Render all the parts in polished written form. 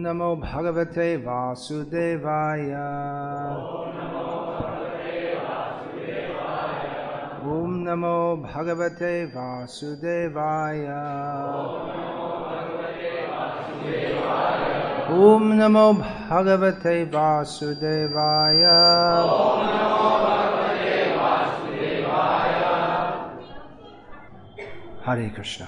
नमो भगवते वासुदेवाय। ओम नमो भगवते वासुदेवाय। ओम नमो भगवते वासुदेवाय। हरे कृष्ण।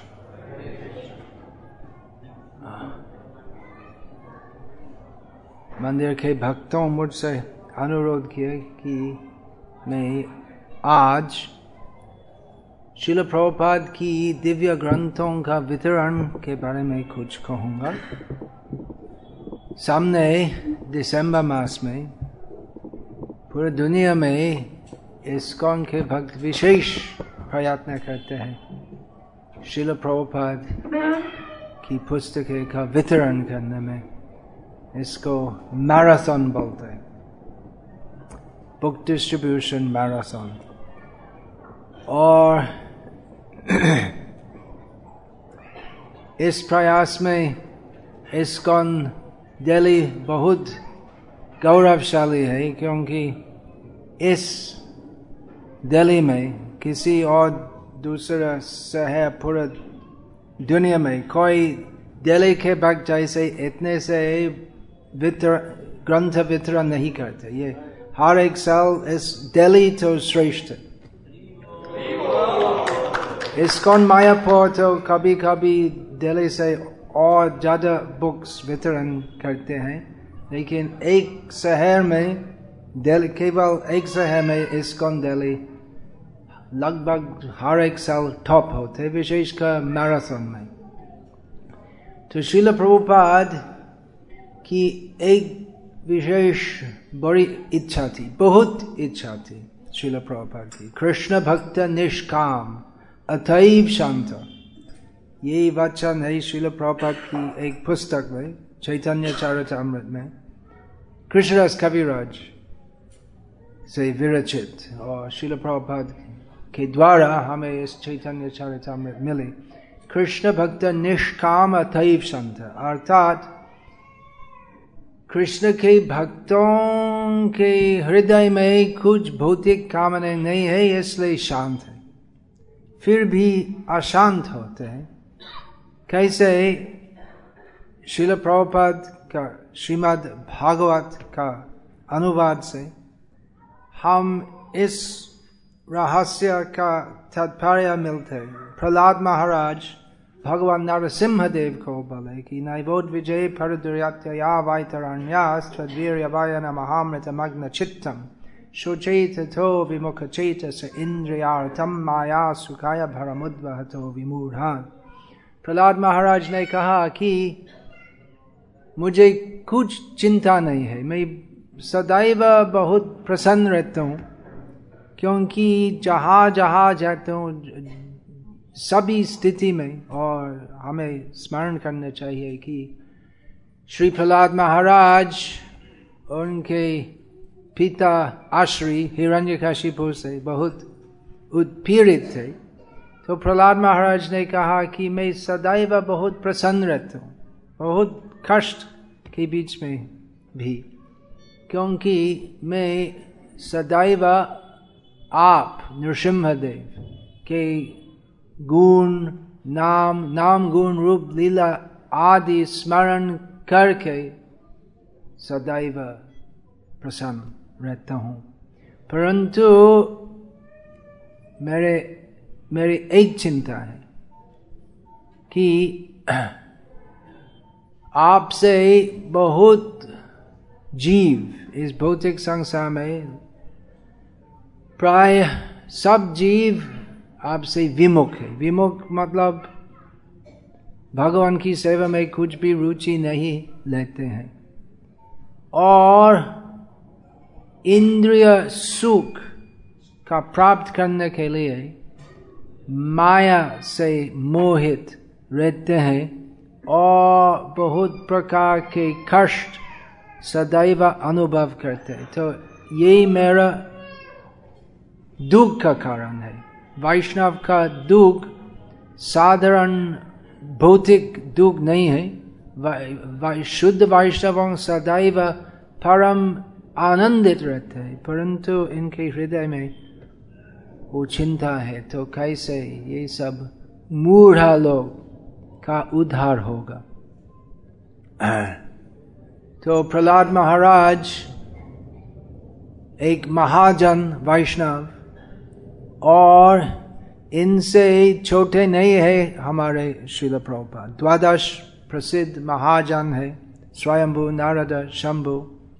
मंदिर के भक्तों मुझसे अनुरोध किया कि मैं आज श्रील प्रभुपाद की दिव्य ग्रंथों का वितरण के बारे में कुछ कहूँगा। सामने दिसंबर मास में पूरी दुनिया में इस्कॉन के भक्त विशेष प्रयत्न करते हैं श्रील प्रभुपाद की पुस्तकें का वितरण करने में। इसको मैराथन बोलते हैं, बुक डिस्ट्रीब्यूशन मैराथन। और इस प्रयास में इस्कॉन दिल्ली बहुत गौरवशाली है, क्योंकि इस दिल्ली में किसी और दूसरा शहर पूरे दुनिया में कोई दिल्ली के भक्त जैसे इतने से ग्रंथ वितरण नहीं करते। ये हर एक साल इस दिल्ली तो श्रेष्ठ है। इस्कॉन मायापुर तो कभी कभी दिल्ली से और ज्यादा बुक्स वितरण करते हैं, लेकिन एक शहर में दिल्ली, केवल एक शहर में इस्कॉन दिल्ली लगभग हर एक साल टॉप होते, विशेषकर मैराथन में। तो श्रील प्रभुपाद की एक विशेष बड़ी इच्छा थी, बहुत इच्छा थी श्रील प्रभुपाद की। कृष्ण भक्त निष्काम अतैव शांत, यही वचन है श्रील प्रभुपाद की एक पुस्तक में, चैतन्य चरितामृत में, कृष्णदास कविराज से विरचित। और श्रील प्रभुपाद के द्वारा हमें इस चैतन्य चरितामृत मिले। कृष्ण भक्त निष्काम अतैव शांत, अर्थात कृष्ण के भक्तों के हृदय में कुछ भौतिक कामनाएं नहीं है, इसलिए शांत है, फिर भी अशांत होते हैं। कैसे? श्रील प्रभुपाद का श्रीमद् भागवत का अनुवाद से हम इस रहस्य का तात्पर्य मिलते हैं। प्रहलाद महाराज भगवान नरसिम्हा देव को बोले कि नैवोद विजय परदुर्यत्या वैतरण्यास्त्वीर्यवायन महामृत मग्न चित्तम शोचेत थो विमुख चेतस इंद्रियार्थम माया सुखाय भरमुद्वहतो विमूढ़ान। प्रहलाद महाराज ने कहा कि मुझे कुछ चिंता नहीं है, मैं सदैव बहुत प्रसन्न रहता हूँ, क्योंकि जहाँ जहाँ जाता हूँ सभी स्थिति में, और हमें स्मरण करना चाहिए कि श्री प्रहलाद महाराज उनके पिता आश्री हिरण्यकशिपु से बहुत उत्पीड़ित थे। तो प्रहलाद महाराज ने कहा कि मैं सदैव बहुत प्रसन्न रहता हूँ, बहुत कष्ट के बीच में भी, क्योंकि मैं सदैव आप नृसिंहदेव के गुण, नाम गुण रूप लीला आदि स्मरण करके सदैव प्रसन्न रहता हूँ। परंतु मेरी एक चिंता है कि आपसे बहुत जीव इस भौतिक संसार में, प्राय सब जीव आपसे विमुख है। विमुख मतलब भगवान की सेवा में कुछ भी रुचि नहीं लेते हैं, और इंद्रिय सुख का प्राप्त करने के लिए माया से मोहित रहते हैं, और बहुत प्रकार के कष्ट सदैव अनुभव करते हैं। तो यही मेरा दुख का कारण है। वैष्णव का दुख साधारण भौतिक दुख नहीं है, शुद्ध वैष्णव सदैव परम आनंदित रहते हैं, परंतु इनके हृदय में वो चिंता है, तो कैसे ये सब मूढ़ा लोग का उद्धार होगा। तो प्रहलाद महाराज एक महाजन वैष्णव और इनसे छोटे नहीं है हमारे श्रील प्रभुपाद। 12 प्रसिद्ध महाजन है, स्वयंभू, नारद, शंभु,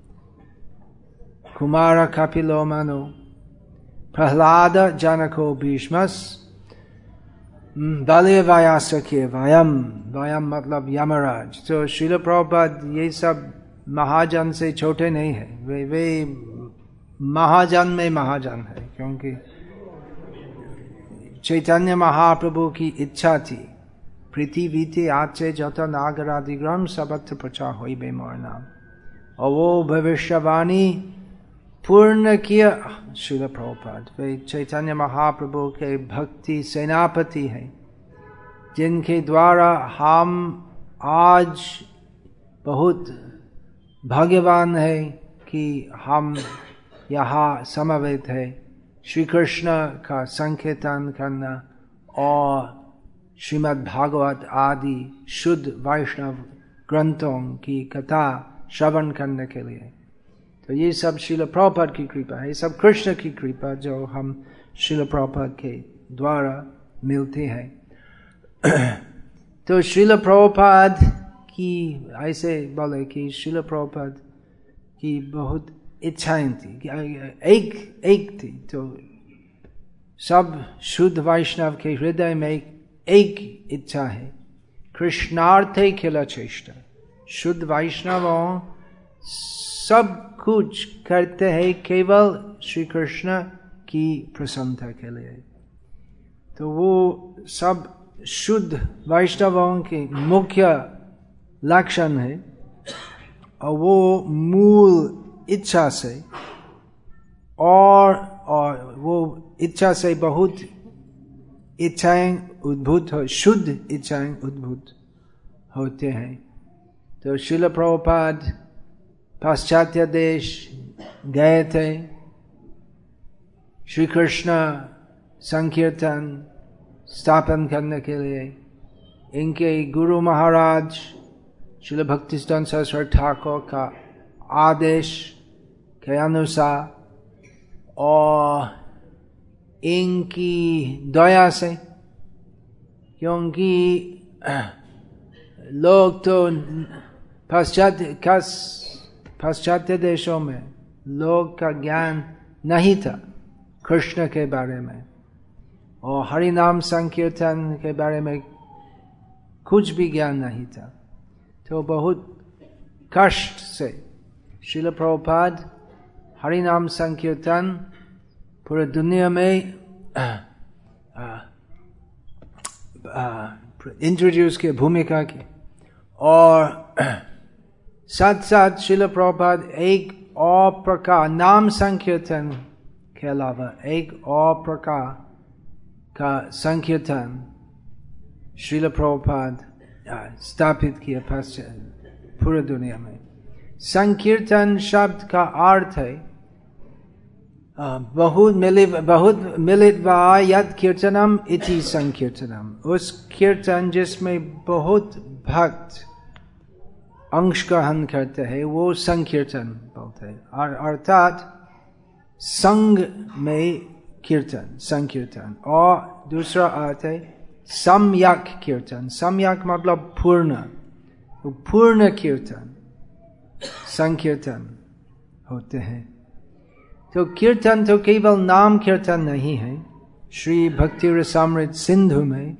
कुमार, कपिलो, मनु, प्रहलाद, जनको, भीष्मस, बलि, व्यासख्य, वयम मतलब यमराज। तो श्रील प्रभुपाद ये सब महाजन से छोटे नहीं है, वे महाजन में महाजन है, क्योंकि चैतन्य महाप्रभु की इच्छा थी पृथ्वी आचे जत नागरादिग्रम सबत्र प्रचार होइबे मोर नाम, और वो भविष्यवाणी पूर्ण किया श्रील प्रभुपाद। वे चैतन्य महाप्रभु के भक्ति सेनापति हैं, जिनके द्वारा हम आज बहुत भाग्यवान है कि हम यहाँ समवेत है श्री कृष्ण का संकीर्तन करना और श्रीमद् भागवत आदि शुद्ध वैष्णव ग्रंथों की कथा श्रवण करने के लिए। तो ये सब श्रील प्रभुपाद की कृपा है, ये सब कृष्ण की कृपा जो हम श्रील प्रभुपाद के द्वारा मिलते हैं। तो श्रील प्रभुपाद की ऐसे बोले कि श्रील प्रभुपाद की बहुत इच्छाएं थी, एक थी। तो सब शुद्ध वैष्णव के हृदय में एक इच्छा है, कृष्णार्थे खिल चेष्टा। शुद्ध वैष्णवों सब कुछ करते हैं केवल श्री कृष्ण की प्रसन्नता के लिए। तो वो सब शुद्ध वैष्णवों के मुख्य लक्षण है, और वो मूल इच्छा से और वो इच्छा से बहुत इच्छाएं उद्भूत हो, शुद्ध इच्छाएं उद्भूत होते हैं। तो श्रील प्रभुपाद पाश्चात्य देश गए थे, श्री कृष्ण संकीर्तन स्थापन करने के लिए। इनके गुरु महाराज श्रील भक्तिसिद्धांत सरस्वती ठाकुर का आदेश के अनुसार और इनकी दया से, क्योंकि लोग तो पाश्चात्य देशों में लोग का ज्ञान नहीं था कृष्ण के बारे में, और हरि नाम संकीर्तन के बारे में कुछ भी ज्ञान नहीं था। तो बहुत कष्ट से श्रील प्रभुपाद हरि नाम संकीर्तन पूरे दुनिया में इंट्रोड्यूस की भूमिका की, और साथ साथ श्रील प्रभुपाद एक और प्रकार नाम संकीर्तन के अलावा एक और प्रकार का संकीर्तन श्रील प्रभुपाद स्थापित किया पूरे दुनिया में। संकीर्तन शब्द का अर्थ है बहुत मिलित वा यत् कीर्तनम इति संकीर्तनम। उस कीर्तन जिसमें बहुत भक्त अंशग्रहण करते हैं वो संकीर्तन बोलते हैं, अर्थात संग में कीर्तन संकीर्तन। और दूसरा अर्थ है सम्यक कीर्तन। सम्यक मतलब पूर्ण कीर्तन संकीर्तन होते हैं। तो कीर्तन तो केवल नाम कीर्तन नहीं है। श्री भक्ति रसामृत सिंधु में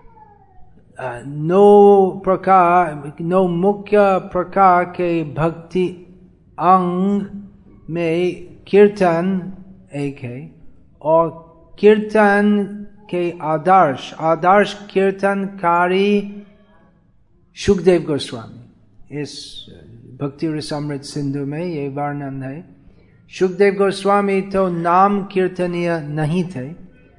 9 मुख्य प्रकार के भक्ति अंग में कीर्तन एक है, और कीर्तन के आदर्श कीर्तनकारी सुखदेव गोस्वामी। इस भक्ति रसामृत सिंधु में ये वर्णन है। सुखदेव गोस्वामी तो नाम कीर्तनीय नहीं थे।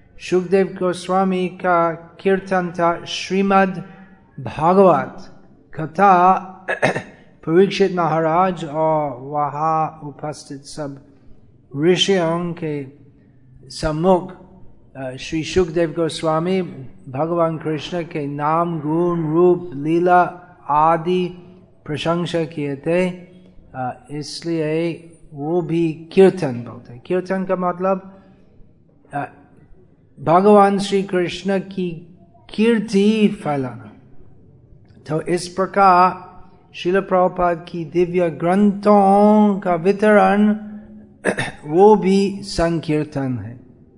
सुखदेव गोस्वामी का कीर्तन था श्रीमद् भागवत कथा परीक्षित महाराज और वहाँ उपस्थित सब ऋषियों के सम्मुख श्री सुखदेव गोस्वामी भगवान कृष्ण के नाम, गुण, रूप, लीला आदि प्रशंसा किए थे। इसलिए वो भी कीर्तन बोलते। कीर्तन का मतलब भगवान श्री कृष्ण की कीर्ति फैलाना। तो इस प्रकार श्रील प्रभुपाद की दिव्य ग्रंथों का वितरण वो भी संकीर्तन है।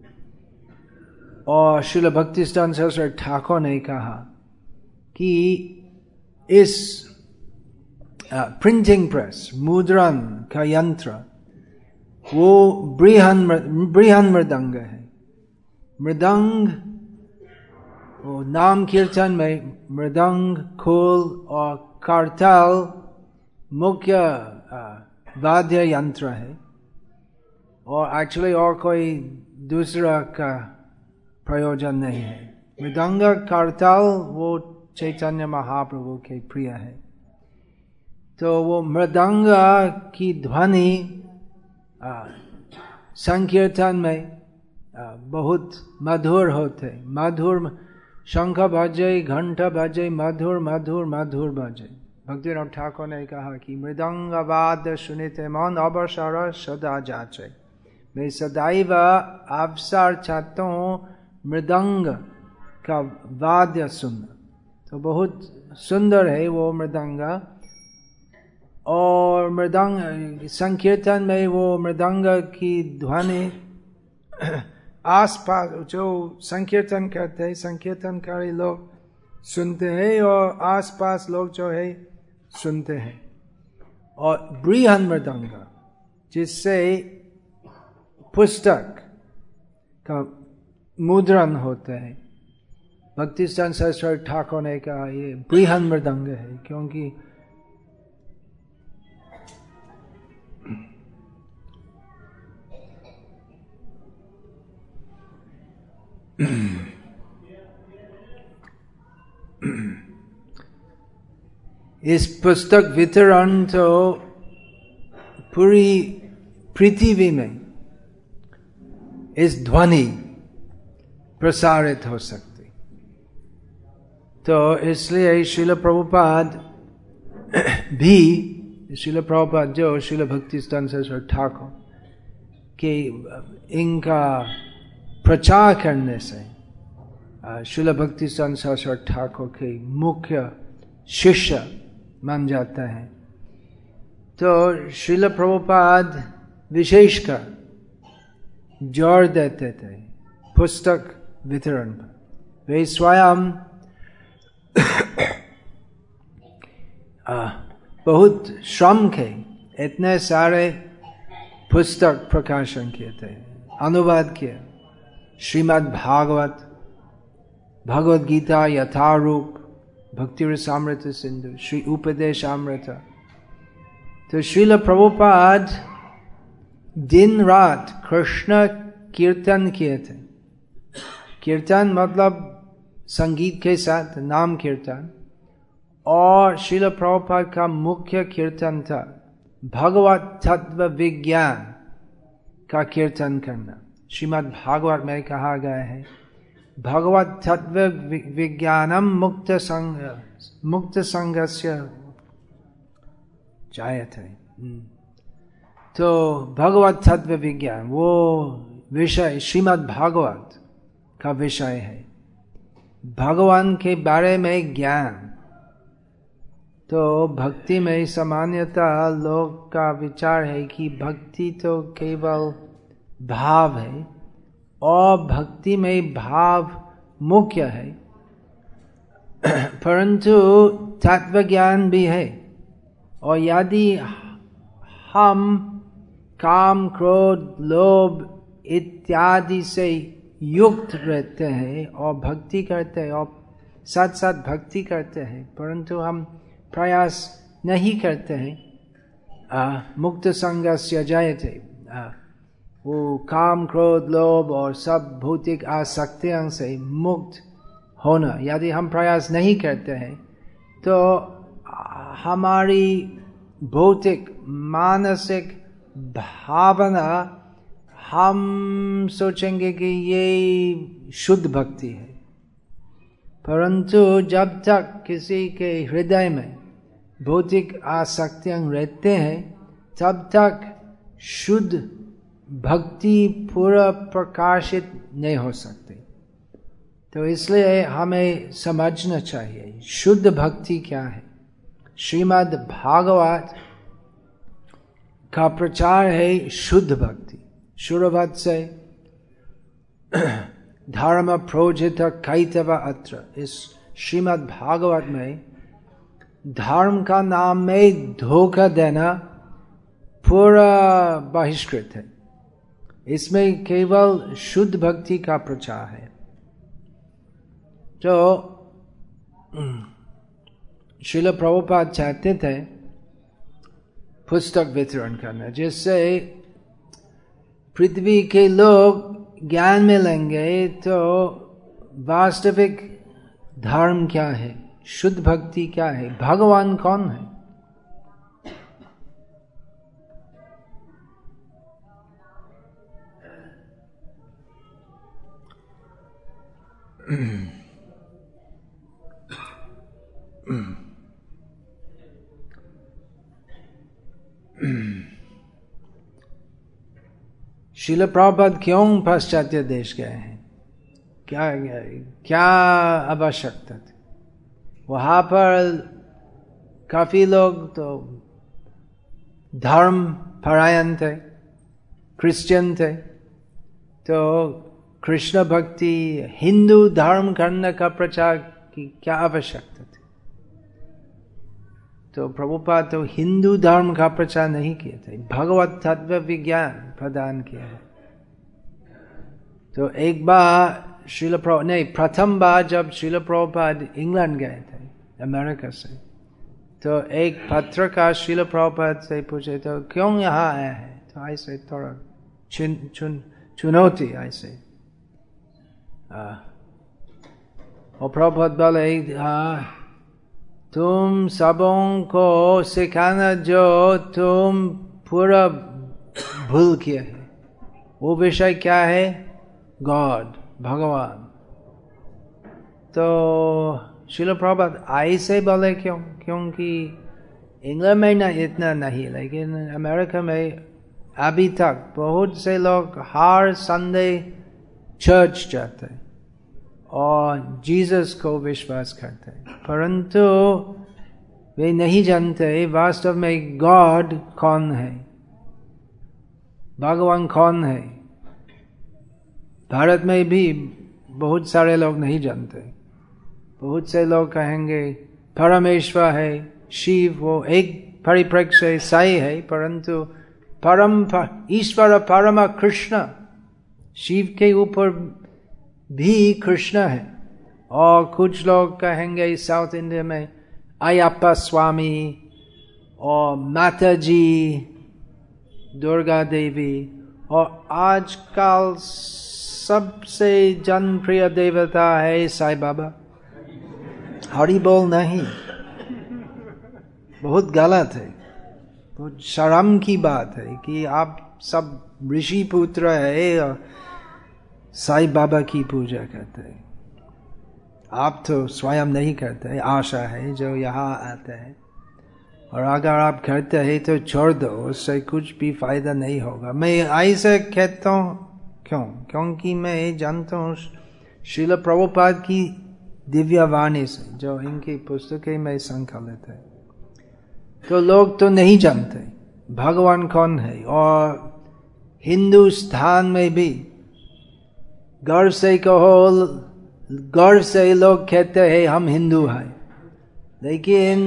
और श्रील भक्तिसिद्धांत सरस्वती ठाकुर ने कहा कि इस प्रिंटिंग प्रेस, मुद्रण का यंत्र वो बृहन मृदंग है। मृदंग वो नाम कीर्तन में मृदंग, खोल और करताल मुख्य वाद्य यंत्र है। और एक्चुअली और कोई दूसरा का प्रयोजन नहीं है। मृदंग, करताल वो चैतन्य महाप्रभु के प्रिय है। तो वो मृदंग की ध्वनि संकीर्तन में बहुत मधुर होते। मधुर शंख बजे, घंट बजे, मधुर मधुर मधुर बजे। भक्तिनाथ ठाकुर ने कहा कि मृदंग वाद सुनिते मन अवसर सदा जाचे। मैं सदैव अवसर चाहता हूँ मृदंग का वाद्य सुनना। तो बहुत सुंदर है वो मृदंग। और मृदंग संकीर्तन में वो मृदंग की ध्वनि आसपास जो संकीर्तन करते हैं, संकीर्तनकारी लोग सुनते हैं और आसपास लोग जो है सुनते हैं। और बृहन मृदंग जिससे पुस्तक का मुद्रण होते हैं। भक्तिसिद्धांत सरस्वती ठाकुर ने कहा ये बृहन मृदंग है, क्योंकि इस पुस्तक वितरण तो पूरी पृथ्वी में इस ध्वनि प्रसारित हो सकती। तो इसलिए श्रील प्रभुपाद भी, श्रील प्रभुपाद जो श्रील भक्तिसिद्धांत सरस्वती ठाकुर के इनका प्रचार करने से श्रील भक्तिसिद्धांत सरस्वती ठाकुर के मुख्य शिष्य मान जाते हैं। तो श्रील प्रभुपाद विशेषकर जोर देते थे पुस्तक वितरण पर। वे स्वयं बहुत श्रम के इतने सारे पुस्तक प्रकाशन किए थे, अनुवाद किए। श्रीमद् भागवत, भगवद गीता यथारूप, भक्ति रसामृत सिंधु, श्री उपदेशामृत। तो श्रील प्रभुपाद दिन रात कृष्ण कीर्तन किए थे। कीर्तन मतलब संगीत के साथ नाम कीर्तन। और श्रील प्रभुपाद का मुख्य कीर्तन था भगवत तत्व विज्ञान का कीर्तन करना। श्रीमद् भागवत में कहा गया है भगवत तत्व विज्ञानम मुक्त संगस्य जायते। तो भगवत तत्व विज्ञान वो विषय श्रीमद् भागवत का विषय है, भगवान के बारे में ज्ञान। तो भक्ति में सामान्यतः लोग का विचार है कि भक्ति तो केवल भाव है और भक्ति में भाव मुख्य है, परंतु तत्व ज्ञान भी है। और यदि हम काम, क्रोध, लोभ इत्यादि से युक्त रहते हैं और भक्ति करते हैं और साथ साथ भक्ति करते हैं, परंतु हम प्रयास नहीं करते हैं मुक्त संगस्य जायते, वो काम, क्रोध, लोभ और सब भौतिक आसक्तियों से मुक्त होना। यदि हम प्रयास नहीं करते हैं तो हमारी भौतिक मानसिक भावना हम सोचेंगे कि ये शुद्ध भक्ति है, परंतु जब तक किसी के हृदय में भौतिक आसक्तियां रहते हैं तब तक शुद्ध भक्ति पूरा प्रकाशित नहीं हो सकती। तो इसलिए हमें समझना चाहिए शुद्ध भक्ति क्या है। श्रीमद् भागवत का प्रचार है शुद्ध भक्ति। शुरवत से धर्म प्रोजित कैतव अत्र, इस श्रीमद् भागवत में धर्म का नाम में धोखा देना पूरा बहिष्कृत है। इसमें केवल शुद्ध भक्ति का प्रचार है। तो श्रील प्रभुपाद चाहते थे पुस्तक वितरण करना, जिससे पृथ्वी के लोग ज्ञान मिलेंगे तो वास्तविक धर्म क्या है, शुद्ध भक्ति क्या है, भगवान कौन है। श्रील प्रभुपाद क्यों पाश्चात्य देश गए हैं, क्या आवश्यकता थी। वहां पर काफी लोग तो धर्म परायण थे, क्रिश्चियन थे, तो कृष्ण भक्ति हिंदू धर्म करने का प्रचार की क्या आवश्यकता थी। तो प्रभुपाद तो हिंदू धर्म का प्रचार नहीं किए थे, भगवत तत्व विज्ञान प्रदान किया है। तो एक बार प्रथम बार जब श्रील प्रभुपाद इंग्लैंड गए थे अमेरिका से, तो एक पत्रकार श्रील प्रभुपाद से पूछे तो क्यों यहाँ आए हैं, तो ऐसे थोड़ा चुनौती ऐसे। और प्रभुपाद बोले तुम सबों को सिखाना जो तुम पूरा भूल किए है, वो विषय क्या है, गॉड, भगवान। तो श्रील प्रभुपाद ऐसे बोले क्यों, क्योंकि इंग्लैंड में ना इतना नहीं, लेकिन अमेरिका में अभी तक बहुत से लोग हर संडे चर्च जाते हैं और जीसस को विश्वास करते हैं, परंतु वे नहीं जानते वास्तव में गॉड कौन है, भगवान कौन है। भारत में भी बहुत सारे लोग नहीं जानते। बहुत से लोग कहेंगे परमेश्वर है, शिव, वो एक परिप्रेक्ष्य सही है, परंतु ईश्वर परम कृष्ण, शिव के ऊपर भी कृष्ण है। और कुछ लोग कहेंगे साउथ इंडिया में अयप्पा स्वामी और माता जी, दुर्गा देवी, और आजकल सबसे जनप्रिय देवता है साईं बाबा। हरि बोल नहीं, बहुत गलत है, बहुत शर्म की बात है कि आप सब ऋषि पुत्र है और साईं बाबा की पूजा करते हैं। आप तो स्वयं नहीं करते, आशा है जो यहाँ आते हैं, और अगर आप करते हैं तो छोड़ दो, उससे कुछ भी फायदा नहीं होगा। मैं ऐसे कहता हूँ क्यों, क्योंकि मैं जानता हूँ श्रील प्रभुपाद की दिव्य वाणी से, जो इनकी पुस्तकें में संकलित है। तो लोग तो नहीं जानते भगवान कौन है, और हिंदुस्तान में भी गर्व से कहो, गर्व से लोग कहते हैं हम हिंदू हैं, लेकिन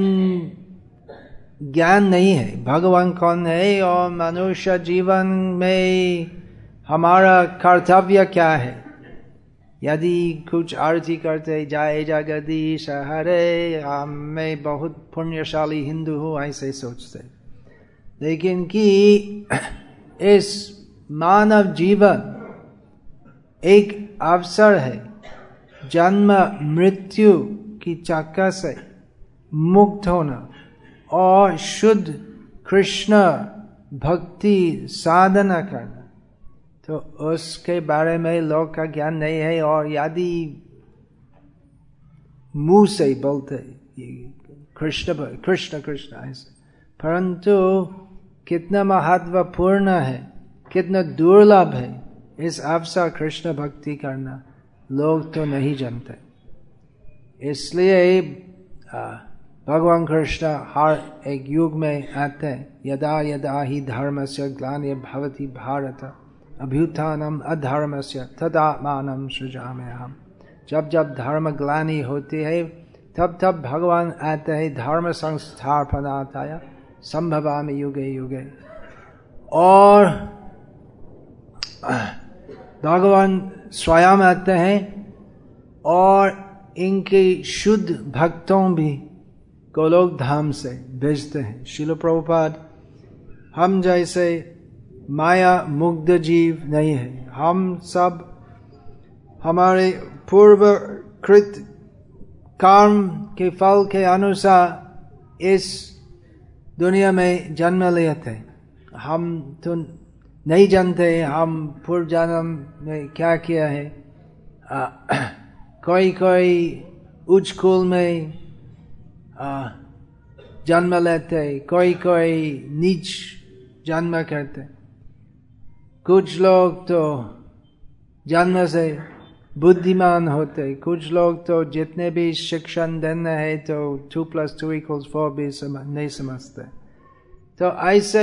ज्ञान नहीं है भगवान कौन है और मनुष्य जीवन में हमारा कर्तव्य क्या है। यदि कुछ आरती करते जय जगदीश हरे, मैं बहुत पुण्यशाली हिंदू हूँ ऐसे सोचते, लेकिन कि इस मानव जीवन एक अवसर है जन्म मृत्यु की चक्कर से मुक्त होना और शुद्ध कृष्ण भक्ति साधना करना। तो उसके बारे में लोग का ज्ञान नहीं है, और यदि मुंह से बोलते कृष्ण कृष्ण कृष्ण ऐसे, परंतु कितना महत्वपूर्ण है, कितना दुर्लभ है इस अवसर कृष्ण भक्ति करना, लोग तो नहीं जानते। इसलिए भगवान कृष्ण हर एक युग में आते हैं। यदा यदा ही धर्मस्य ग्लानिर्भवति भारत अभ्युत्थानम अधर्मस्य तदात्मानं सृजाम्यहम्। जब जब धर्म ग्लानि होती है तब तब भगवान आते हैं, धर्म संस्थापनाय संभवामि युगे युगे। और भगवान स्वयं आते हैं और इनके शुद्ध भक्तों भी गोलोक धाम से भेजते हैं। श्रील प्रभुपाद हम जैसे माया मुग्ध जीव नहीं है, हम सब हमारे पूर्व कृत कर्म के फल के अनुसार इस दुनिया में जन्म लिए थे। हम तो नहीं जानते हम पूर्व जन्म में क्या किया है। कोई कोई उच्च कुल में जन्म लेते, कोई कोई नीच जन्म करते, कुछ लोग तो जन्म से बुद्धिमान होते, कुछ लोग तो जितने भी शिक्षण देना है तो 2 + 2 = 4 भी नहीं समझते। तो ऐसे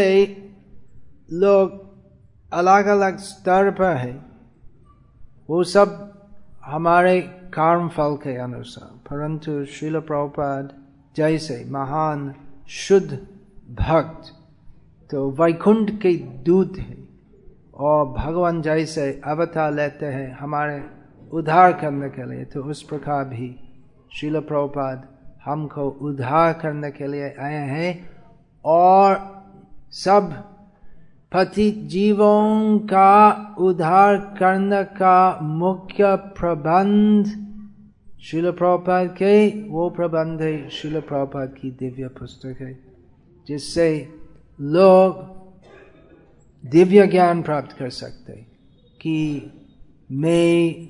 लोग अलग अलग स्तर पर है, वो सब हमारे कर्म फल के अनुसार। परंतु श्रील प्रभुपाद जैसे महान शुद्ध भक्त तो वैकुंठ के दूत है, और भगवान जैसे अवतार लेते हैं हमारे उद्धार करने के लिए, तो उस प्रकार भी श्रील प्रभुपाद हमको उद्धार करने के लिए आए हैं। और सब पतित जीवों का उद्धार करने का मुख्य प्रबंध श्रील प्रभुपाद के वो प्रबंध है श्रील प्रभुपाद की दिव्य पुस्तक है, जिससे लोग दिव्य ज्ञान प्राप्त कर सकते कि मैं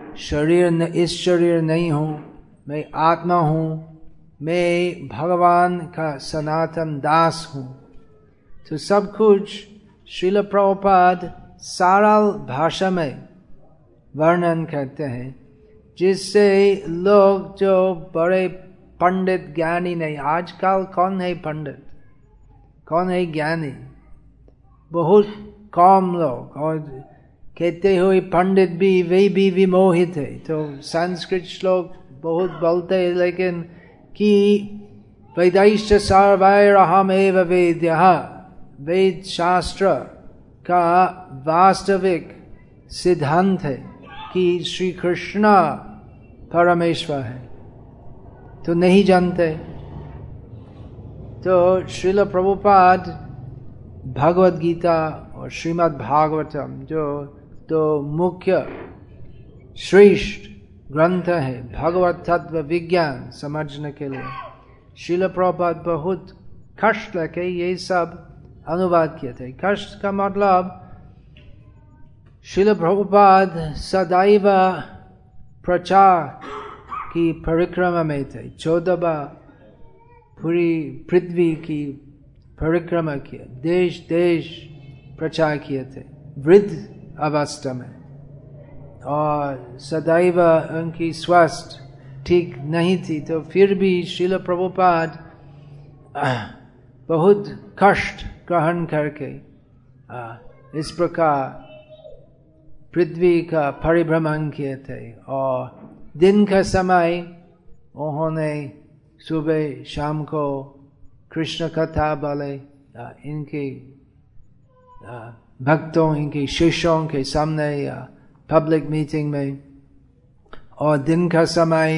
इस शरीर नहीं हूँ, मैं आत्मा हूँ, मैं भगवान का सनातन दास हूँ। तो सब कुछ श्रील प्रभुपाद सरल भाषा में वर्णन करते हैं, जिससे लोग जो बड़े पंडित ज्ञानी नहीं, आजकल कौन है पंडित, कौन है ज्ञानी, बहुत कम लोग, और कहते हुए पंडित भी वे भी विमोहित है। तो संस्कृत श्लोक बहुत बोलते हैं, लेकिन कि वेदैश्च सर्वैरहमेव वेद्यः, वेद शास्त्र का वास्तविक सिद्धांत है कि श्री कृष्ण परमेश्वर है, तो नहीं जानते। तो श्रील प्रभुपाद भगवद गीता और श्रीमद् भागवतम जो तो मुख्य श्रेष्ठ ग्रंथ है भगवत तत्व विज्ञान समझने के लिए, श्रील प्रभुपाद बहुत कष्ट लेके ये सब अनुवाद किए थे। कष्ट का मतलब श्रील प्रभुपाद सदैव प्रचार की परिक्रमा में थे, 14 बार पूरी पृथ्वी की परिक्रमा किए, देश देश प्रचार किए थे वृद्ध अवस्था में, और सदैव उनकी स्वास्थ्य ठीक नहीं थी। तो फिर भी श्रील प्रभुपाद बहुत कष्ट ग्रहण करके इस प्रकार पृथ्वी का परिभ्रमण किए थे। और दिन का समय उन्होंने सुबह शाम को कृष्ण कथा बोले इनके भक्तों, इनके शिष्यों के सामने या पब्लिक मीटिंग में, और दिन का समय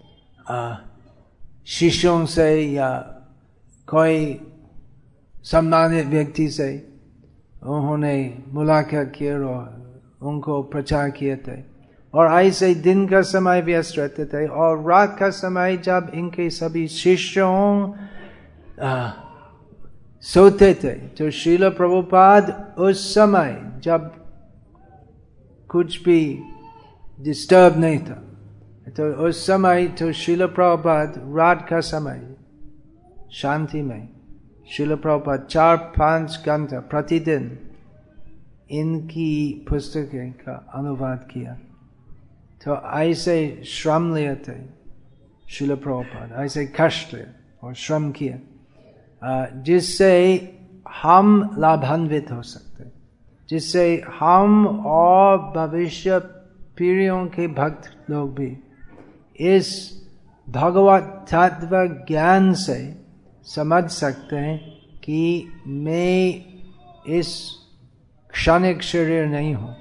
शिष्यों से या कोई सम्मानित व्यक्ति से उन्होंने मुलाकात किया और उनको प्रचार किए थे। और ऐसे दिन का समय व्यस्त रहते थे, और रात का समय जब इनके सभी शिष्यों सोते थे। तो श्रील प्रभुपाद उस समय जब कुछ भी डिस्टर्ब नहीं था, तो उस समय तो श्रील प्रभुपाद रात का समय शांति में श्रील प्रभुपाद 4-5 घंटा प्रतिदिन इनकी पुस्तकें का अनुवाद किया। तो ऐसे श्रम लिए थे श्रील प्रभुपाद, ऐसे कष्ट लिए और श्रम किया जिससे हम लाभान्वित हो सकते, जिससे हम और भविष्य पीढ़ियों के भक्त लोग भी इस भगवत तत्व ज्ञान से समझ सकते हैं कि मैं इस क्षणिक शरीर नहीं हूं,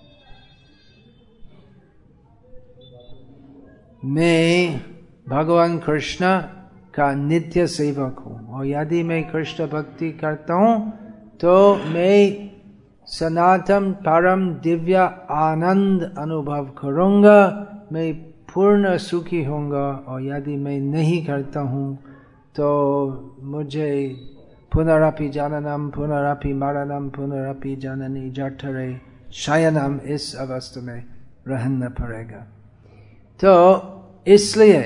मैं भगवान कृष्ण का नित्य सेवक हूं, और यदि मैं कृष्ण भक्ति करता हूं तो मैं सनातन परम दिव्य आनंद अनुभव करूंगा, मैं पूर्ण सुखी होऊंगा। और यदि मैं नहीं करता हूं तो मुझे पुनरपि जननम पुनरपि मरणम पुनरपि जननी जठरे शयनम इस अवस्था में रहना पड़ेगा। तो इसलिए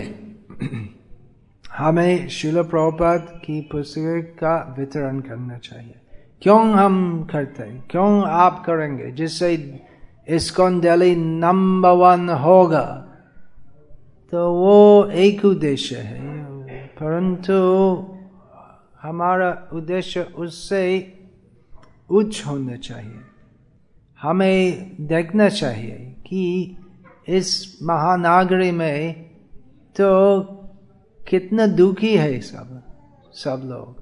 हमें श्रील प्रभुपाद की पुस्तक का वितरण करना चाहिए। क्यों हम करते हैं, क्यों आप करेंगे? जिससे इस्कॉन दिल्ली नंबर 1 होगा, तो वो एक उद्देश्य है, परंतु हमारा उद्देश्य उससे उच्च होना चाहिए। हमें देखना चाहिए कि इस महानगरी में तो कितना दुखी है सब लोग,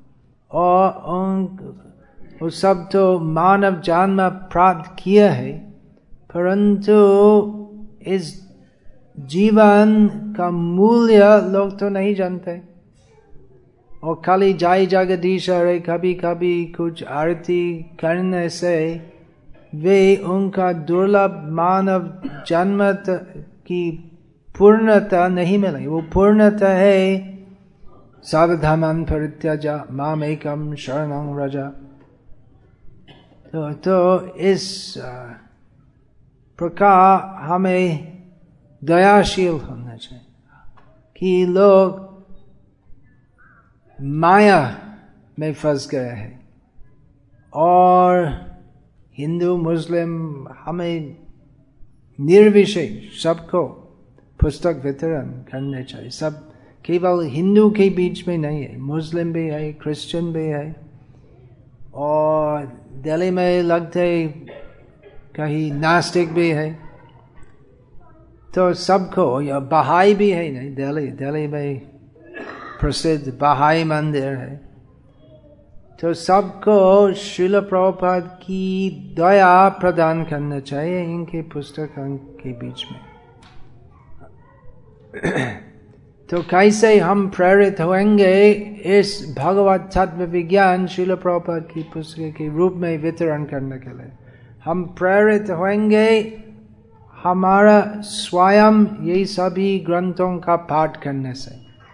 और वो सब तो मानव जन्म प्राप्त किया है, परंतु इस जीवन का मूल्य लोग तो नहीं जानते, और खाली जय जगदीश हरे कभी कभी कुछ आरती करने से वे उनका दुर्लभ मानव जन्म की पूर्णता नहीं मिलेगी। वो पूर्णता है सर्वधर्मान् परित्यज्य माम एकम शरणं व्रज। तो इस प्रकार हमें दयाशील होना चाहिए कि लोग माया में फंस गए हैं, और हिंदू मुस्लिम हमें निर्विशेष सबको पुस्तक वितरण करने चाहिए। सब केवल हिंदू के बीच में नहीं है, मुस्लिम भी है, क्रिश्चियन भी है, और दिल्ली में लगते कहीं नास्तिक भी है, तो सबको, या बहाई भी है नहीं, दिल्ली में प्रसिद्ध बहाई मंदिर है, तो सबको श्रील प्रभुपाद की दया प्रदान करना चाहिए इनके पुस्तकों के बीच में। तो कैसे हम प्रेरित होंगे इस भगवत तत्व विज्ञान श्रील प्रभुपाद की पुस्तक के रूप में वितरण करने के लिए? हम प्रेरित होंगे हमारा स्वयं ये सभी ग्रंथों का पाठ करने से।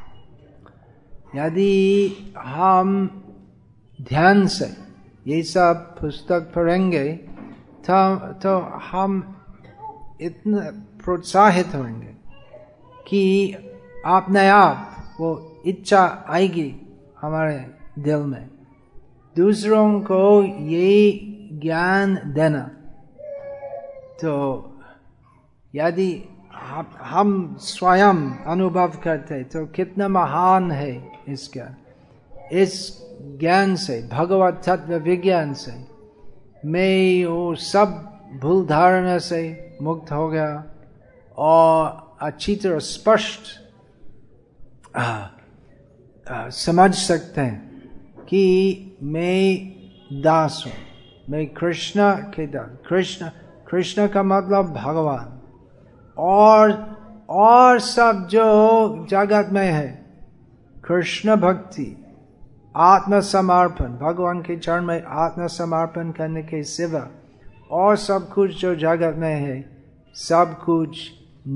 यदि हम ध्यान से ये सब पुस्तक पढ़ेंगे तो हम इतना प्रोत्साहित होंगे कि अपने आप वो इच्छा आएगी हमारे दिल में दूसरों को ये ज्ञान देना। तो यदि हम स्वयं अनुभव करते तो कितना महान है इस ज्ञान। इस ज्ञान से, भगवत तत्व विज्ञान से मैं वो सब भूल धारणा से मुक्त हो गया और अच्छी तरह स्पष्ट समझ सकते हैं कि मैं दास हूँ, मैं कृष्ण के दास। कृष्ण का मतलब भगवान, और सब जो जगत में है कृष्ण भक्ति, आत्मसमर्पण, भगवान के चरण में आत्मसमर्पण करने के सिवा और सब कुछ जो जगत में है सब कुछ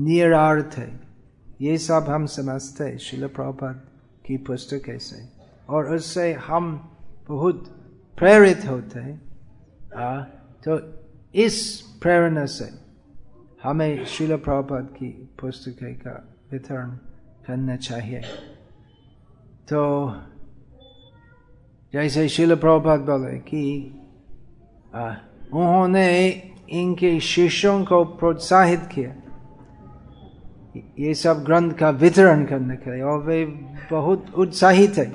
निरार्थ है। ये सब हम समझते हैं श्रील प्रभुपाद की पुस्तक से, और उससे हम बहुत प्रेरित होते हैं। तो इस प्रेरणा से हमें श्रील प्रभुपाद की पुस्तकें का वितरण करना चाहिए। तो जैसे श्रील प्रभुपाद बोले कि उन्होंने इनके शिष्यों को प्रोत्साहित किया ये सब ग्रंथ का वितरण करने के लिए, और वे बहुत उत्साहित थे।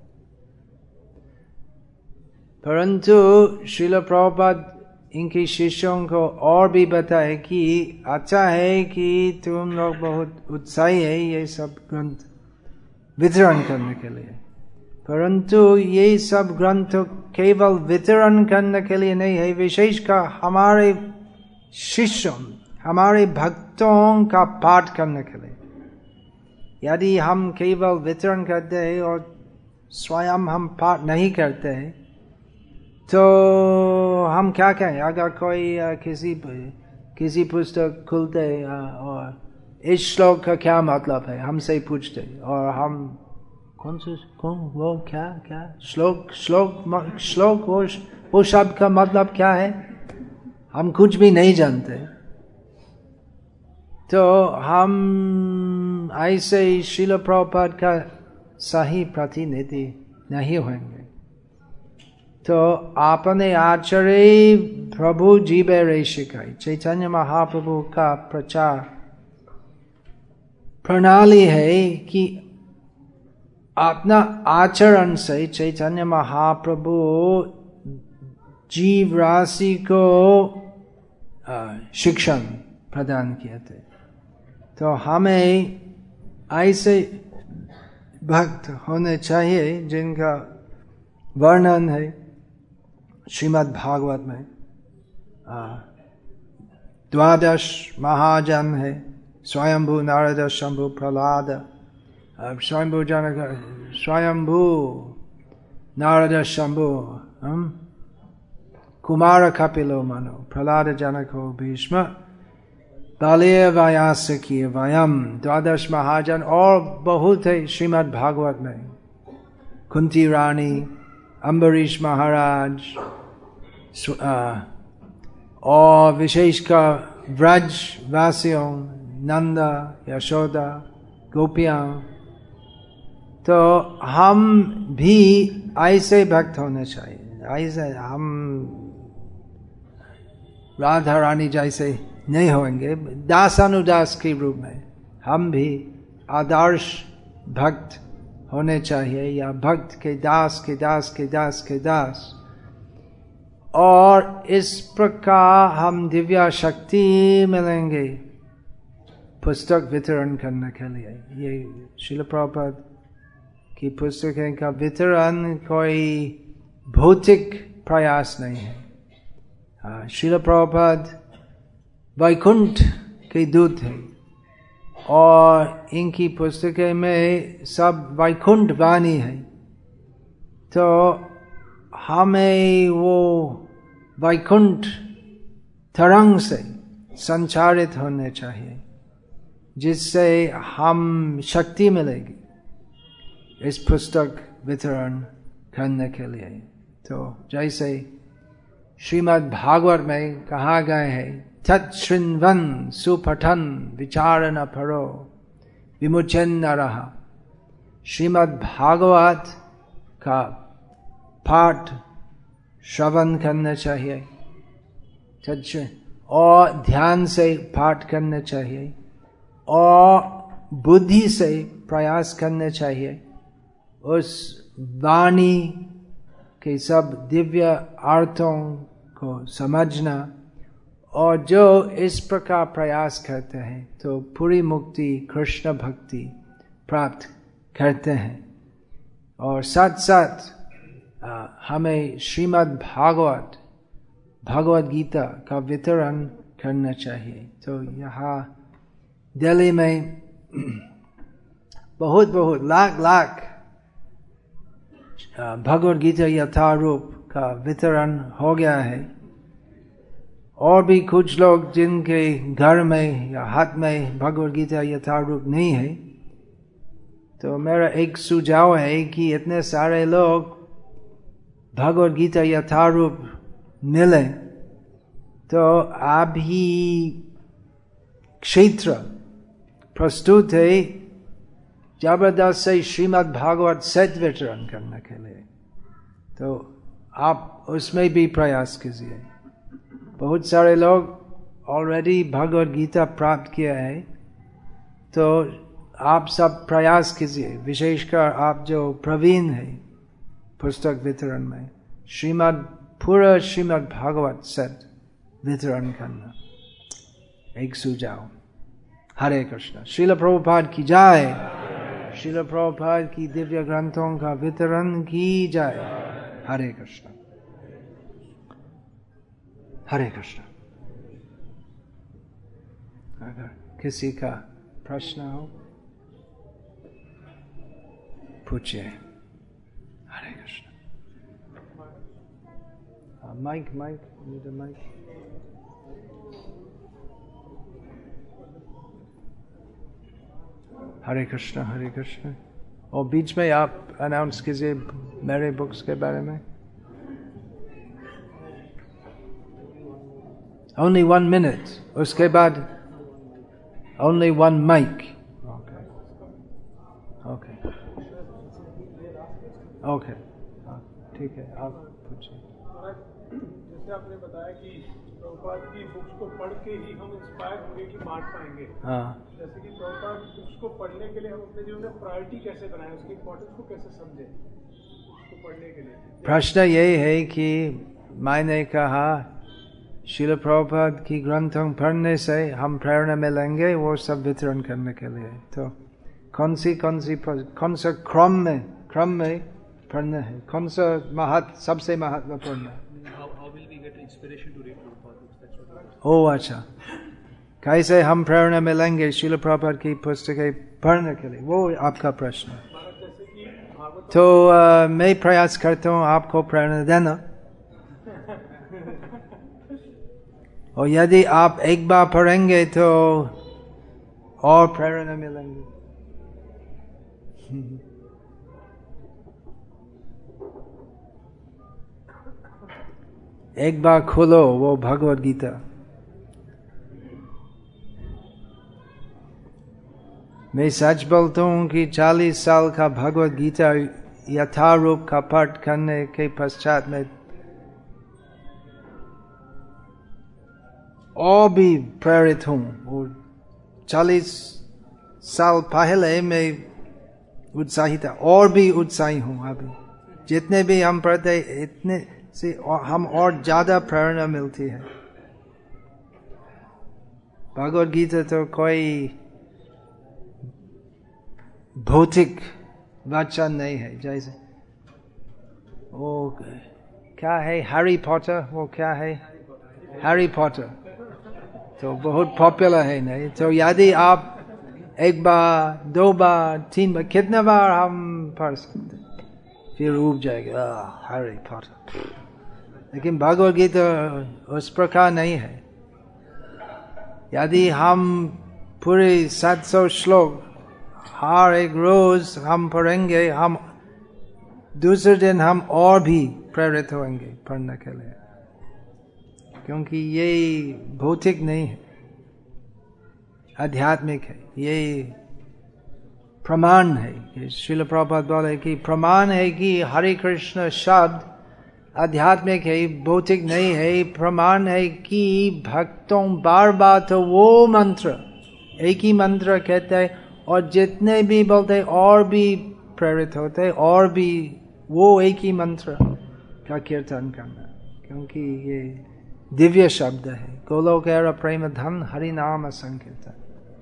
परंतु श्रील प्रभुपाद इनके शिष्यों को और भी बताए कि अच्छा है कि तुम लोग बहुत उत्साही है ये सब ग्रंथ वितरण करने के लिए, परंतु ये सब ग्रंथ केवल वितरण करने के लिए नहीं है, विशेषकर हमारे शिष्यों हमारे भक्तों का पाठ करने के लिए। यदि हम केवल वितरण करते हैं और स्वयं हम पाठ नहीं करते हैं तो हम क्या कहें? अगर कोई किसी पुस्तक खुलते और इस श्लोक का क्या मतलब है हमसे पूछते, और हम क्या श्लोक वो शब्द का मतलब क्या है हम कुछ भी नहीं जानते, तो हम ऐसे श्रील प्रभुपाद का सही प्रतिनिधि नहीं होंगे। तो आपने आचार्य प्रभु जीवे रे शिखाई, चैतन्य महाप्रभु का प्रचार प्रणाली है कि अपना आचरण से चैतन्य महाप्रभु जीव राशि को शिक्षण प्रदान किए थे। तो हमें ऐसे भक्त होने चाहिए जिनका वर्णन है श्रीमद् भागवत में। 12 महाजन है, स्वयंभू नारद शंभु प्रहलाद, स्वयंभू नारद शंभु कुमार कपिलो मनो, प्रहलाद जनको भीष्म बाल्य व्यासकीय वयम। 12 महाजन और बहुत है श्रीमद् भागवत में, कुंती रानी, अम्बरीश महाराज, और विशेषकर व्रज वासियों, नंदा, यशोदा, गोपियां। तो हम भी ऐसे भक्त होने चाहिए, ऐसे हम राधा रानी जैसे नहीं होंगे, दासानुदास के रूप में हम भी आदर्श भक्त होने चाहिए, या भक्त के दास के दास के दास के दास। और इस प्रकार हम दिव्या शक्ति मिलेंगे पुस्तक वितरण करने के लिए। ये श्रील प्रभुपाद की पुस्तकें का वितरण कोई भौतिक प्रयास नहीं है। श्रील प्रभुपाद वैकुंठ के दूत हैं और इनकी पुस्तकें में सब वैकुंठ वाणी है। तो हमें वो वैकुंठ तरंग से संचारित होने चाहिए, जिससे हम शक्ति मिलेगी इस पुस्तक वितरण करने के लिए। तो जैसे श्रीमद् भागवत में कहा गया है, तच्छृण्वन् सुपठन् विचारण परो विमुचन नरः। श्रीमद् भागवत का पाठ श्रवण करना चाहिए और ध्यान से पाठ करना चाहिए और बुद्धि से प्रयास करना चाहिए उस वाणी के सब दिव्य अर्थों को समझना। और जो इस प्रकार प्रयास करते हैं तो पूरी मुक्ति कृष्ण भक्ति प्राप्त करते हैं। और साथ साथ हमें श्रीमद् भागवत भगवद गीता का वितरण करना चाहिए। तो यहाँ दिल्ली में बहुत लाख भगवद गीता यथारूप का वितरण हो गया है। और भी कुछ लोग जिनके घर में या हाथ में भगवद गीता यथारूप नहीं है, तो मेरा एक सुझाव है कि इतने सारे लोग भगवद गीता यथारूप मिले तो आप ही क्षेत्र प्रस्तुत है जबरदस्त से श्रीमद् भागवत सेट वितरण करने के लिए, तो आप उसमें भी प्रयास कीजिए। बहुत सारे लोग ऑलरेडी भगवद गीता प्राप्त किया है, तो आप सब प्रयास कीजिए, विशेषकर आप जो प्रवीण है पुस्तक वितरण में, पूरा श्रीमद् भागवत सेट वितरण करना एक सुझाव। हरे कृष्ण। श्रील प्रभुपाद की जय। श्रील प्रभुपाद की दिव्य ग्रंथों का वितरण की जय। हरे कृष्ण। हरे कृष्ण। अगर किसी का प्रश्न हो पूछिए। हरे कृष्ण। Mike mike. हरे कृष्ण। हरे कृष्ण। और बीच में आप अनाउंस कीजिए मेरे बुक्स के बारे में। Only 1 minute. उसके बाद only 1 mic. Okay. ठीक है, आप पूछिए। जैसे आपने बताया कि प्रभुपाद की बुक्स को पढ़ के ही हम इंस्पायर होंगे कि बांट पाएंगे। हाँ। जैसे कि प्रभुपाद बुक्स को पढ़ने के लिए हम अपने जीवन में प्रायोरिटी कैसे बनाएं, उसकी इम्पोर्टेंस को कैसे समझें उसको पढ़ने के लिए। प्रश्न यही है कि मैंने कहा श्रील प्रभुपाद की ग्रंथों पढ़ने से हम प्रेरणा मिलेंगे वो सब वितरण करने के लिए, तो कौन सा क्रम में पढ़ना है, कौन सा सबसे महत्वपूर्ण है। ओ अच्छा, कैसे हम प्रेरणा मिलेंगे श्रील प्रभुपाद की पुस्तकें पढ़ने के लिए, वो आपका प्रश्न है। तो मैं प्रयास करता हूँ आपको प्रेरणा देना, और यदि आप एक बार पढ़ेंगे तो और प्रेरणा मिलेंगे। एक बार खोलो वो भगवद गीता, मैं सच बोलता हूँ कि 40 साल का भगवद गीता यथारूप का पाठ करने के पश्चात में और भी प्रेरित हूँ। और 40 साल पहले मैं उत्साही था, और भी उत्साही हूँ अभी। जितने भी हम पढ़ते इतने से हम और ज्यादा प्रेरणा मिलती है। भगवद गीता तो कोई भौतिक वचन नहीं है, जैसे वो क्या है हैरी पॉटर, वो क्या है हैरी पॉटर, तो बहुत पॉपुलर है नहीं। तो यदि आप एक बार, 2 बार, 3 बार, कितने बार हम पढ़ सकते, फिर उब जाएगा हैरी पॉटर। लेकिन भगवद गीता उस प्रकार नहीं है। यदि हम पूरे 700 श्लोक हर एक रोज हम पढ़ेंगे, हम दूसरे दिन हम और भी प्रेरित होंगे पढ़ने के लिए, क्योंकि ये भौतिक नहीं है, आध्यात्मिक है। ये प्रमाण है, श्रील प्रभुपाद बोले कि प्रमाण है कि हरे कृष्ण शब्द आध्यात्मिक है, भौतिक नहीं है। प्रमाण है कि भक्तों बार बार तो वो मंत्र, एक ही मंत्र कहते हैं, और जितने भी बोलते और भी प्रेरित होते, और भी वो एक ही मंत्र का कीर्तन करना, क्योंकि ये दिव्य शब्द है। गोलोक प्रेम धन हरि नाम संकीर्तन।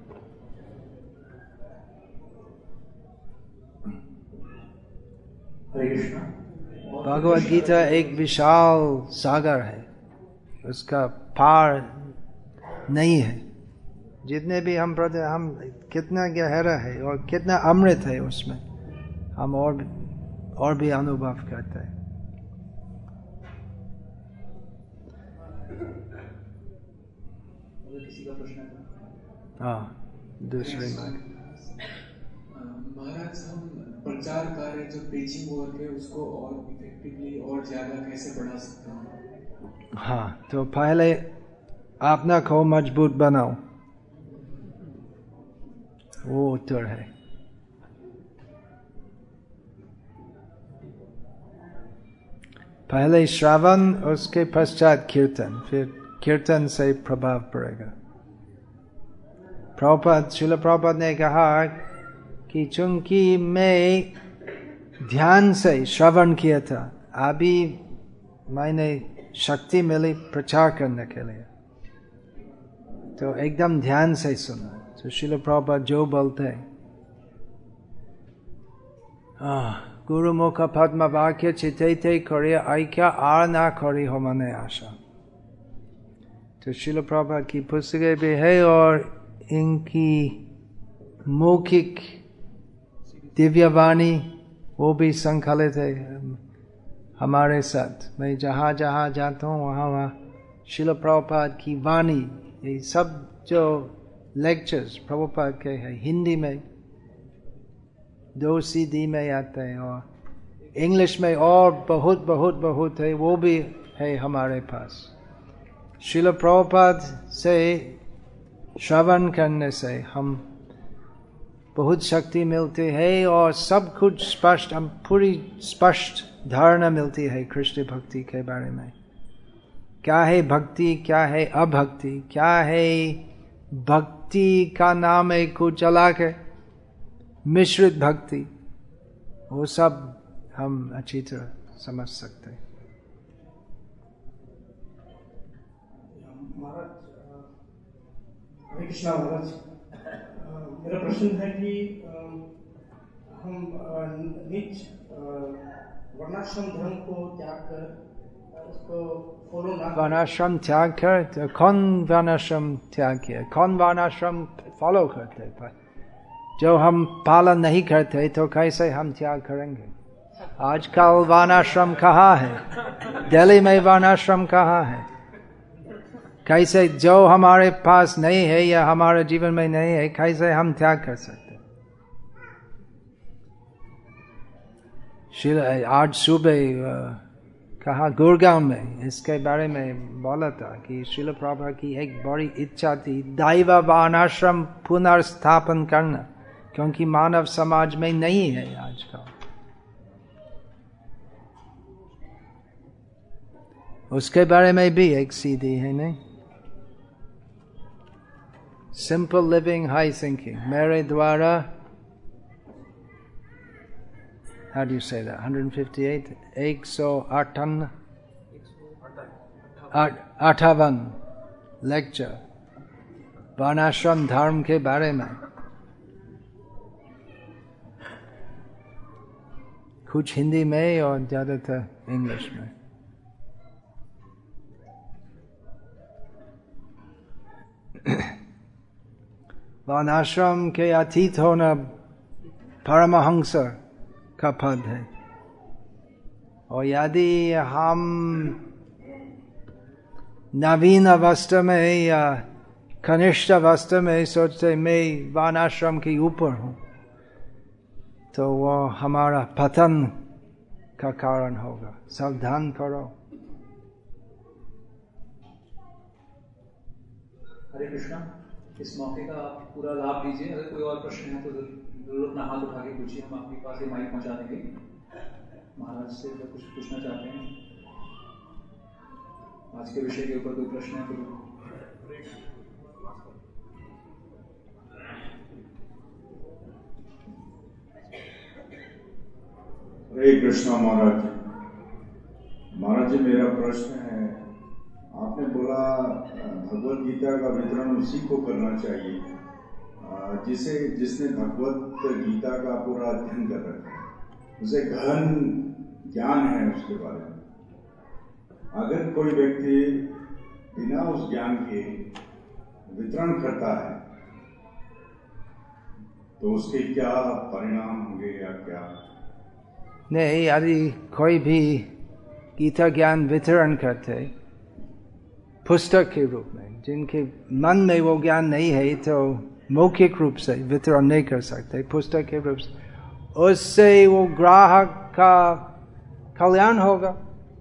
भगवद गीता एक विशाल सागर है, उसका पार नहीं है। जितने भी हम पढ़ते, हम कितना गहरा है और कितना अमृत है उसमें, हम और भी अनुभव करते हैं। किसी का प्रश्न है? हाँ, दूसरे में महाराज महाराज हम प्रचार कार्य जो प्रीचिंग वर्क है उसको और इफेक्टिवली और ज्यादा कैसे बढ़ा सकते हैं? हाँ, तो पहले अपना को मजबूत बनाओ, वो उत्तर है। पहले श्रवण, उसके पश्चात कीर्तन, फिर कीर्तन से प्रभाव पड़ेगा। श्रील प्रभुपाद ने कहा कि चूंकि मैं ध्यान से श्रवण किया था, अभी मैंने शक्ति मिली प्रचार करने के लिए, तो एकदम ध्यान से सुना। तो श्रील प्रभुपाद जो बोलते हैं, गुरु मुख पद्म वाक्य चिते करे ऐक्य आर ना करी हो मने आशा। तो श्रील प्रभुपाद की पुस्तकें भी है और इनकी मौखिक दिव्यवाणी वो भी संकलित है हमारे साथ। मैं जहाँ जहाँ जाता हूँ वहाँ श्रील प्रभुपाद की वाणी, ये सब जो लेक्चर्स प्रभुपाद के हैं हिंदी में 2 CD में आते हैं और इंग्लिश में और बहुत बहुत बहुत है, वो भी है हमारे पास। श्रील प्रभुपाद से श्रवण करने से हम बहुत शक्ति मिलती है और सब कुछ स्पष्ट, हम पूरी स्पष्ट धारणा मिलती है कृष्ण भक्ति के बारे में। क्या है भक्ति, क्या है अभक्ति, क्या है भक्ति का नाम है कुछ अलग है, मिश्रित भक्ति, वो सब हम अच्छी तरह समझ सकते हैं। हरे कृष्णा महाराज, मेरा प्रश्न है कि हम निज वर्णाश्रम धर्म को त्याग कर उसको फॉलो ना, वर्णाश्रम त्याग कर, तो कौन वर्णाश्रम त्याग किया, कौन वर्णाश्रम फॉलो करते? जो हम पालन नहीं करते तो कैसे हम त्याग करेंगे? आजकल वर्णाश्रम कहाँ है? दिल्ली में वर्णाश्रम कहाँ है? कैसे जो हमारे पास नहीं है या हमारे जीवन में नहीं है, कैसे हम त्याग कर सकते? आज सुबह कहा गुड़गांव में इसके बारे में बोला था कि श्रील प्रभुपाद की एक बड़ी इच्छा थी दैव वर्णाश्रम पुनर्स्थापन करना, क्योंकि मानव समाज में नहीं है आजकल। उसके बारे में भी एक CD है नहीं, सिंपल लिविंग हाई थिंकिंग, मेरे द्वारा, how do you say that, 158, 158 lecture वर्णाश्रम धर्म के बारे में, कुछ हिंदी में और ज्यादातर इंग्लिश में। वर्णाश्रम के अतीत होना परमहंस का पद है, और यदि हम नवीन अवस्था में या कनिष्ठ अवस्था में सोचते मैं वर्णाश्रम के ऊपर हूँ, तो वो हमारा पतन का कारण होगा। सावधान करो। हरे कृष्णा, इस मौके का आप पूरा लाभ लीजिए। अगर कोई और प्रश्न है तो जरूर अपना हाथ उठा के पूछिए, हम आपके पास ये माइक पहुंचा देंगे। महाराज से अगर कुछ पूछना चाहते हैं आज के विषय के ऊपर, कोई प्रश्न है तो हरे कृष्णा महाराज जी। महाराज जी, मेरा प्रश्न है, आपने बोला भगवत गीता का वितरण उसी को करना चाहिए जिसने भगवत गीता का पूरा अध्ययन कर रखा है, उसे गहन ज्ञान है उसके बारे में। अगर कोई व्यक्ति बिना उस ज्ञान के वितरण करता है तो उसके क्या परिणाम होंगे या क्या? नहीं, यदि कोई भी गीता ज्ञान वितरण करते पुस्तक के रूप में, जिनके मन में वो ज्ञान नहीं है तो मौखिक रूप से वितरण नहीं कर सकते, पुस्तक के रूप से, उससे वो ग्राहक का कल्याण होगा।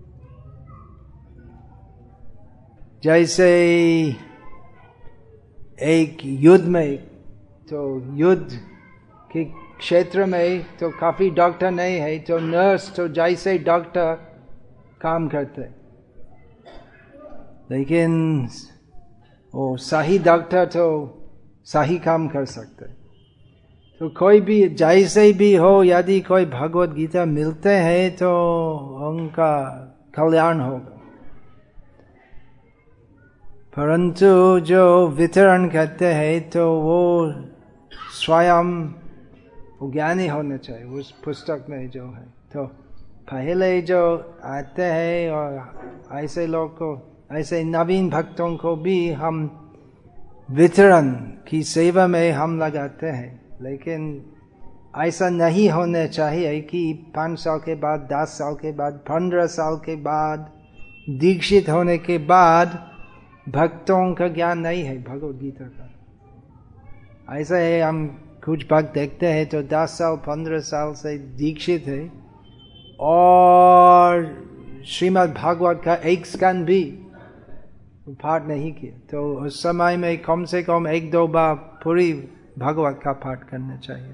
जैसे एक युद्ध में, तो युद्ध के क्षेत्र में तो काफी डॉक्टर नहीं है, तो नर्स तो जैसे डॉक्टर काम करते, लेकिन वो सही डॉक्टर तो सही काम कर सकते। तो कोई भी जैसे भी हो, यदि कोई भगवत गीता मिलते हैं तो उनका कल्याण होगा। परंतु जो वितरण करते हैं तो वो स्वयं ज्ञानी होने चाहिए उस पुस्तक में जो है। तो पहले जो आते हैं और ऐसे लोग को, ऐसे नवीन भक्तों को भी हम वितरण की सेवा में हम लगाते हैं, लेकिन ऐसा नहीं होने चाहिए कि 5 साल के बाद, 10 साल के बाद, 15 साल के बाद, दीक्षित होने के बाद भक्तों का ज्ञान नहीं है भगवद गीता का। ऐसा है, हम कुछ भक्त देखते हैं तो 10 साल 15 साल से दीक्षित है और श्रीमद् भागवत का एक स्कंद भी पाठ नहीं किया। तो उस समय में कम से कम 1-2 बार पूरी भागवत का पाठ करना चाहिए।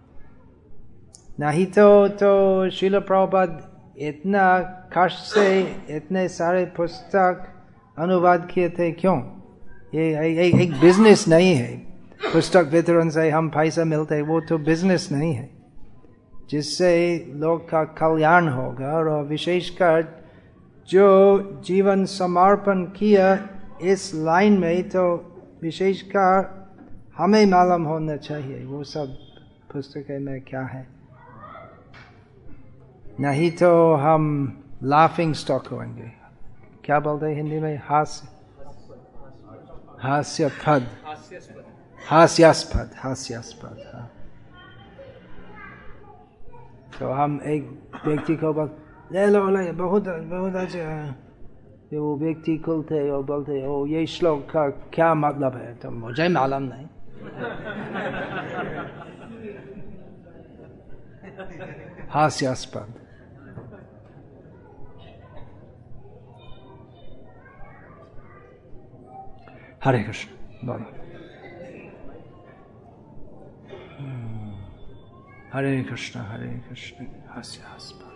नहीं तो श्रील प्रभुपाद इतना कष्ट से इतने सारे पुस्तक अनुवाद किए थे क्यों? ये एक बिजनेस नहीं है। पुस्तक वितरण से हम पैसा मिलते, वो तो बिजनेस नहीं है जिससे लोग का कल्याण होगा। और विशेषकर जो जीवन समर्पण किया इस लाइन में, तो विशेषकर हमें मालूम होना चाहिए वो सब पुस्तकें में क्या है, नहीं तो हम लाफिंग स्टॉक होंगे। क्या बोलते हैं हिंदी में? हास्यास्पद। हाँ। तो हम एक व्यक्ति को ले लो बहुत अच्छा, वो व्यक्ति खुलते और बोलते ओ ये श्लोक का क्या मतलब है, तो मुझे मालूम नहीं। हास्यास्पद। हरे कृष्ण बोलो। हरे कृष्ण हास्यास्पद।